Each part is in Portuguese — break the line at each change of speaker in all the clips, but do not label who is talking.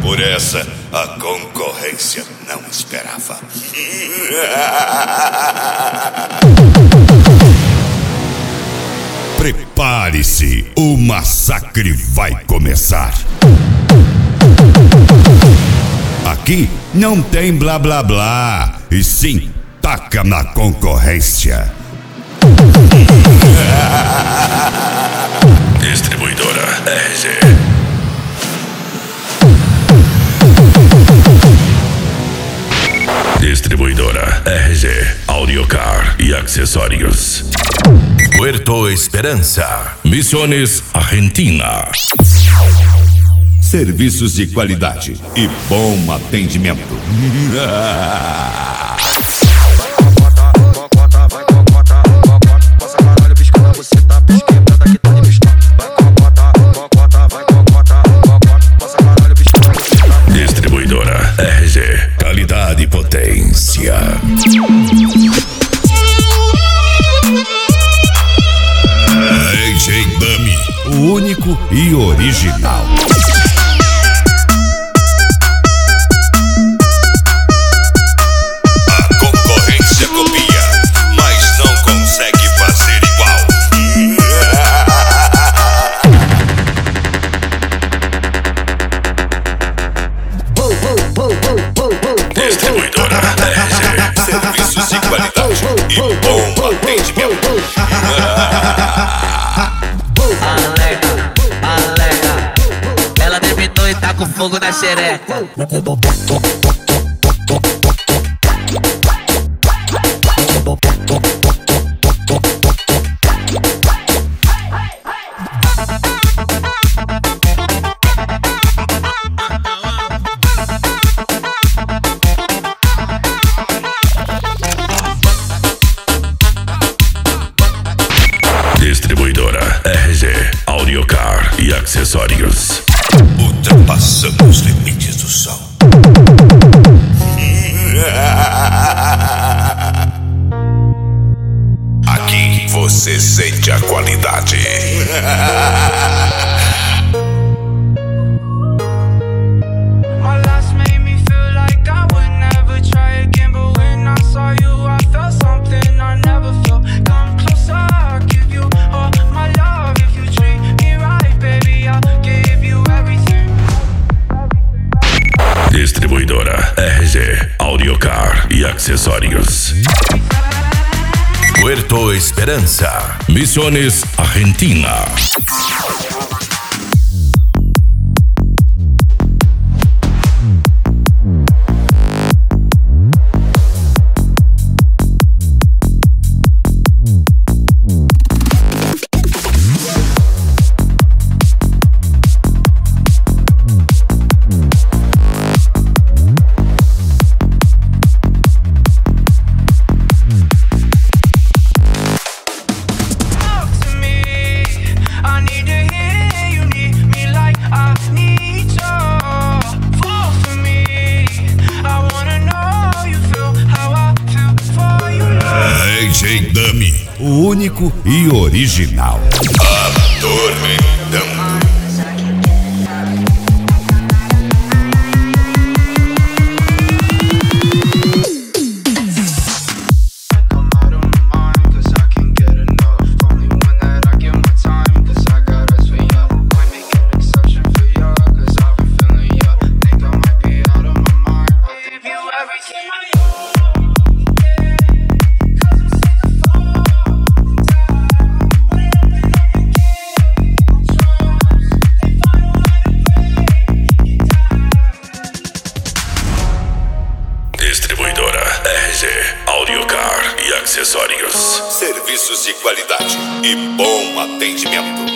Por essa, a concorrência não esperava. Prepare-se, o massacre vai começar. Aqui não tem blá blá blá, e sim taca na concorrência. Distribuidora RG. Distribuidora RG, Audiocar e acessórios. Puerto Esperança, Misiones, Argentina. Serviços de qualidade e bom atendimento. Distribuidora RG, qualidade e potência. RG Dummy, o único e original. A concorrência copia, mas não consegue fazer igual. Distribuidora RG, serviços de qualidade e bom atendimento.
Alega, ela terminou e tá com fogo na xereca.
Distribuidora RG, Audiocar e acessórios. Ultrapassando os limites do som. Aqui você sente a qualidade. Distribuidora RG, Audiocar e acessórios. Puerto Esperança, Misiones, Argentina. RG Dummy, o único e original. Atormentando. Distribuidora RG, Audiocar e acessórios. Serviços de qualidade e bom atendimento.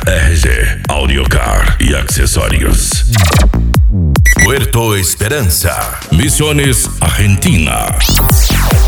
RG, Audiocar y accesorios. Puerto Esperanza, Misiones, Argentina.